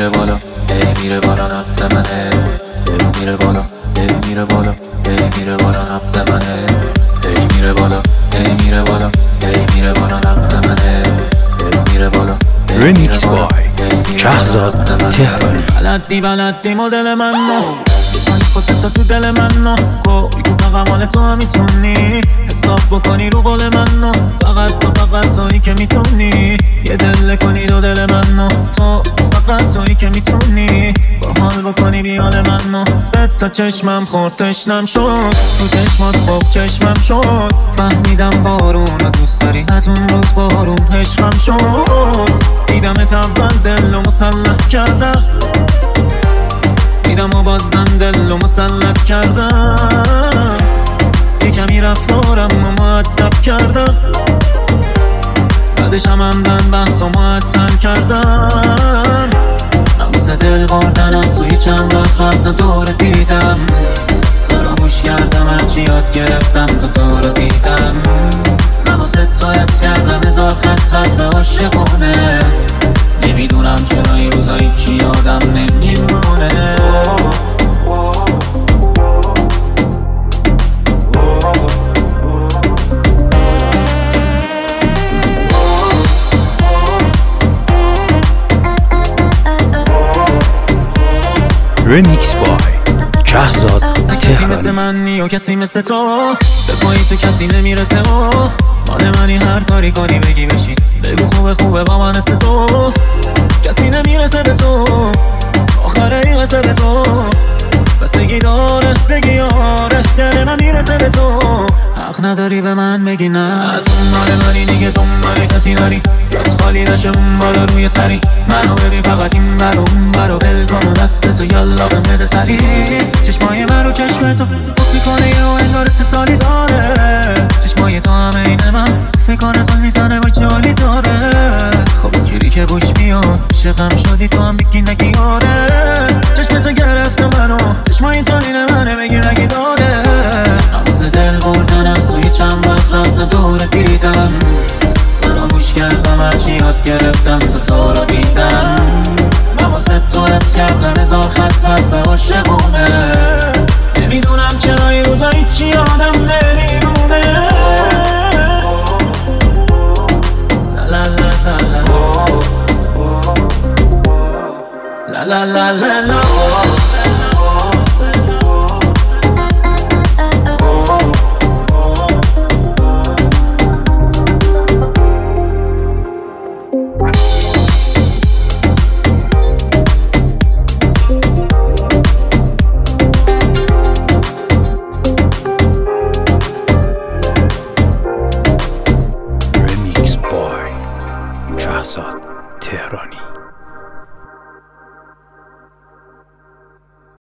میره بالا میره بالا نبض منه میره بالا میره بالا میره بالا نبض منه میره بالا میره بالا میره بالا نبض منه میره بالا رمیکس بای شهزاد تهرانی. بلدی مدل منو خودت تو دل منو کل کوتاه مال تو هم میتونی حساب بکنی رو قول منو فقط تویی که میتونی یه دل کنی دو دل منو تو فقط تویی که میتونی با حال بکنی بیال منو به تا چشمم خورد تشنم شد تو چشمات خوب چشمم شد فهمیدم بارون رو دوست داری از اون روز بارون عشقم شد دیدمت اول دل رو مسلح کردم دیدم و بازدم دل رو مسلط کردم یه کمی رفتارم رو مؤدب کردم بعدش هم همدن بحث و معطل کردم ناموس دل بردن از توی چند وقت رفتم دور دیدم فراموش کردم هرچی یاد گرفتم تو رو دیدم ناموس تو حفظ کردم هزار خط به عاشقونه نمیدونم چرا این روزایی چی یادم نمیمونه رمیکس بای شهزاد کسی مثل تهرانی. منی و کسی مثل تو به پایی تو کسی نمیرسه و مال منی هر کاری کنی بگی بشین بگو خوبه با من مثل تو کسی نمیرسه به تو آخره این قصه به تو بسگی داره بگی آره دل من میرسه به تو حق نداری به من بگی نه دنبال منی دیگه دنبال کسی نری یاد خالی نشه اون بالا روی سری منو ببین فقط این برو اون برو بل کن و دست تو یالا بهم بده سری چشمای من رو چشم تو گفت میکنه یه و انگار اتصالی داره چشمای تو همه اینه من فکر کنه سال میزنه و جالی داره خب گیری که بوش میاد عاشقم شدی تو هم بگی نگی آره چشم تو گرفته منو چشمای تو اینه منه بگیر اگه داره ناموس دل بردن از توی چند وقت رفتم دور دیدم فراموش کردم هرچی یاد گرفتم تو رو دیدم من واسه تو حفظ کردم هزار خط به عاشقونه نمیدونم چرا این روزایی چی یادم نمیمونه لا لا لا لا لا لا لا لا